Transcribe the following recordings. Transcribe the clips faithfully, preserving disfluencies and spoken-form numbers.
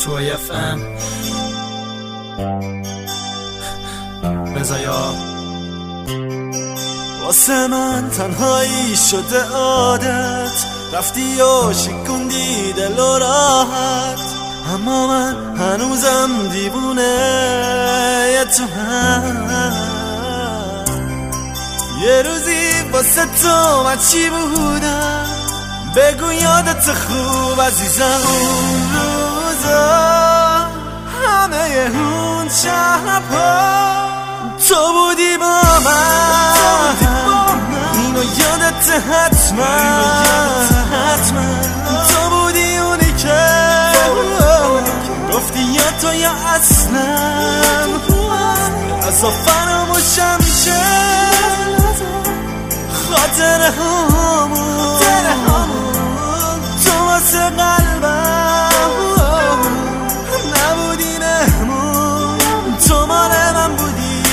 توی اف ام رضایا. واسه من تنهایی شده عادت، رفتی و شکوندی دل و راحت، اما من هنوزم دیوونه تو هم. یه روزی واسه تو من چی بودم، بگو یادت خوب عزیزم. اون روزا همه اون شبها تو بودی با من، اینو یادت حتما تو بودی اونی که گفتی یا تو یا اصلا از فراموشم میشه خاطر همون تو واسه قلبم نبودی نمون، تو مال من بودی.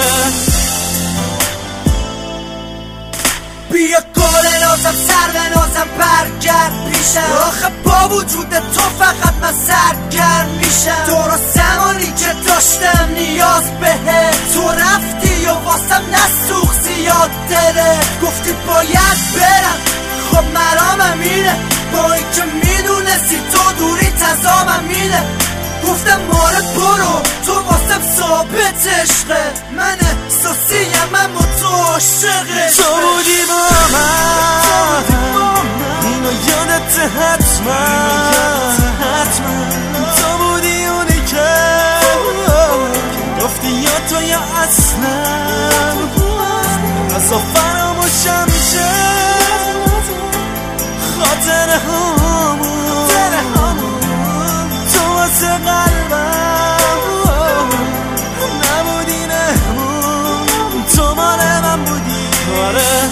بیا گل نازم سر به نازم برگرد پیشم، آخه با وجود تو فقط من سرگرم میشم. تو رو زمانی که داشتم نیاز بهت، تو رفتی و واسم نسوخ زیاد دلت. گفتی باید برم، خب مرامم اینه، با این که میدونستی تو دوری تزامم اینه. گفتم ماره برو، تو واسم ثابت عشقه، من احساسیم اما تو عاشقه. تو بودی با من، اینو یادت حتما تو بودی اونی که گفتی یا تو یا اصلا از فراموشم میشه خاطر همون تو واسه قلبم نبودی نمون، تو مال من بودی. آره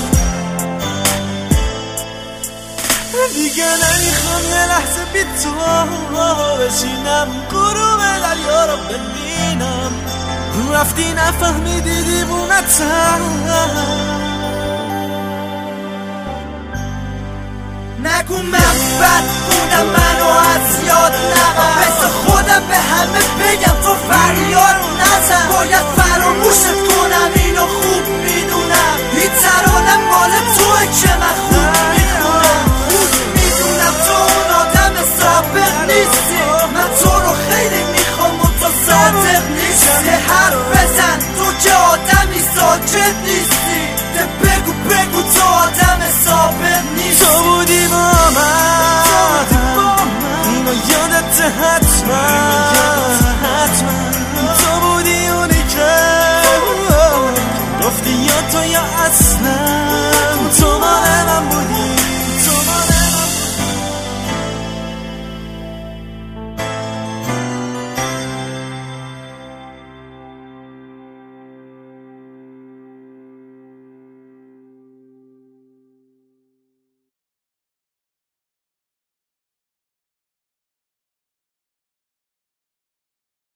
دیگه نمیخوام یه لحظه بی تو بشینم، غروب دریا رو ببینم. رفتی نفهمیدی دیوونتم، نگو من بد بودم، منو از یاد نبر، بس خودم به همه بگم تو فریاد نزن. باید فراموشت کنم، اینو خوب میدونم، این ترانه مال توه که من خوب میخونم. خوب میدونم تو اون آدم سابق نیستی، من تو رو خیلی میخوام و تو صادق نیستی. حرف بزن تو که آدمی ساکت نیستی، ده بگو بگو تو آدم سابق نیستی. تو بودی با من، اینو یادت حتما تو بودی اونی که گفتی یا تو یا اصلا